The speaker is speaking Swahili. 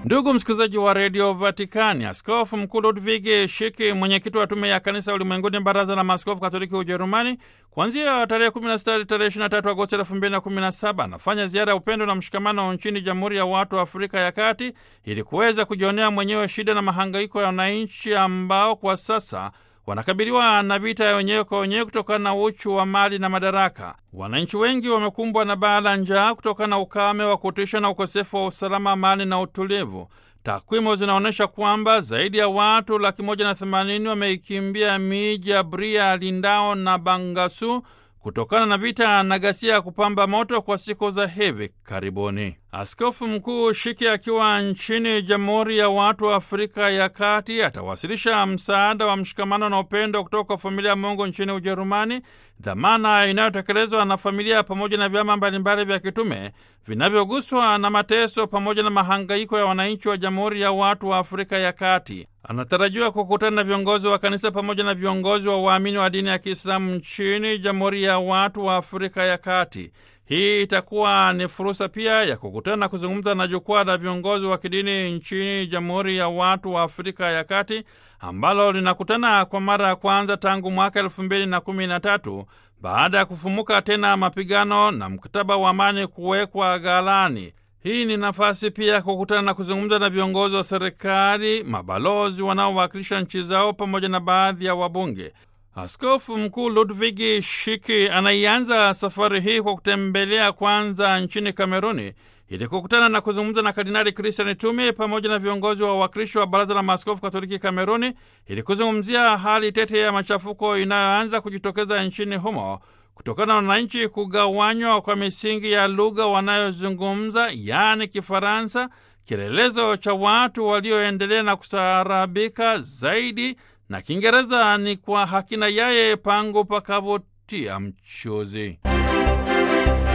Ndugu msikilizaji wa redio Vatikani, Askofu Mkuu Ludwig Shiki, mwenyekiti wa tume ya kanisa ulimwenguni, baraza la maaskofu katoliki Ujerumani, kuanzia tarehe 16 tarehe 23 Agosti 2017 anafanya ziara ya upendo na mshikamano nchini Jamhuri ya Watu wa Afrika ya Kati ili kuweza kujionea mwenyewe shida na mahangaiko ya wananchi ambao kwa sasa wanakabiliwa na vita ya wenyewe kwa wenyewe kutokana na uchu wa mali na madaraka. Wananchi wengi wamekumbwa na baa la njaa kutokana na ukame wa kutisha na ukosefu wa usalama, amani na utulivu. Takwimu zinaonyesha kwamba zaidi ya watu 180,000 wameikimbia miji ya Bria, Lindao na Bangasu kutokana na vita na ghasia ya kupamba moto kwa siku za hivi karibuni. Askofu Mkuu Shiki akiwa nchini Jamhuri ya Watu wa Afrika ya Kati atawasilisha msaada wa mshikamano na upendo kutoka kwa familia ya Mungu nchini Ujerumani, dhamana inayotekelezwa na familia pamoja na vyama mbalimbali vya kitume vinavyoguswa na mateso pamoja na mahangaiko ya wananchi wa Jamhuri ya Watu wa Afrika ya Kati. Anatarajiwa kukutana na viongozi wa kanisa pamoja na viongozi wa waamini wa dini ya Kiislamu nchini Jamhuri ya Watu wa Afrika ya Kati. Hii itakuwa ni fursa pia ya kukutana na kuzungumza na jukwaa la viongozi wa kidini nchini Jamhuri ya Watu wa Afrika ya Kati, ambalo linakutana kwa mara ya kwanza tangu mwaka 2013 baada ya kufumuka tena mapigano na mkataba wa amani kuwekwa ghalani. Hii ni nafasi pia ya kukutana na kuzungumza na viongozi wa serikali, mabalozi wanaowakilisha nchi zao pamoja na baadhi ya wabunge. Askofu Mkuu Ludwig Shiki anaianza safari hii kwa kutembelea kwanza nchini Kameruni ili kukutana na kuzungumza na Kardinali Christian Tumi pamoja na viongozi wa wawakilishi wa Baraza la Maaskofu Katoliki Kameruni ili kuzungumzia hali tete ya machafuko inayoanza kujitokeza nchini humo kutokana na wananchi kugawanywa kwa misingi ya lugha wanayozungumza, yaani Kifaransa, kielelezo cha watu walioendelea na kustaarabika zaidi, na Kiingereza ni kwa hakina yaye pangu pakavutia mchuzi.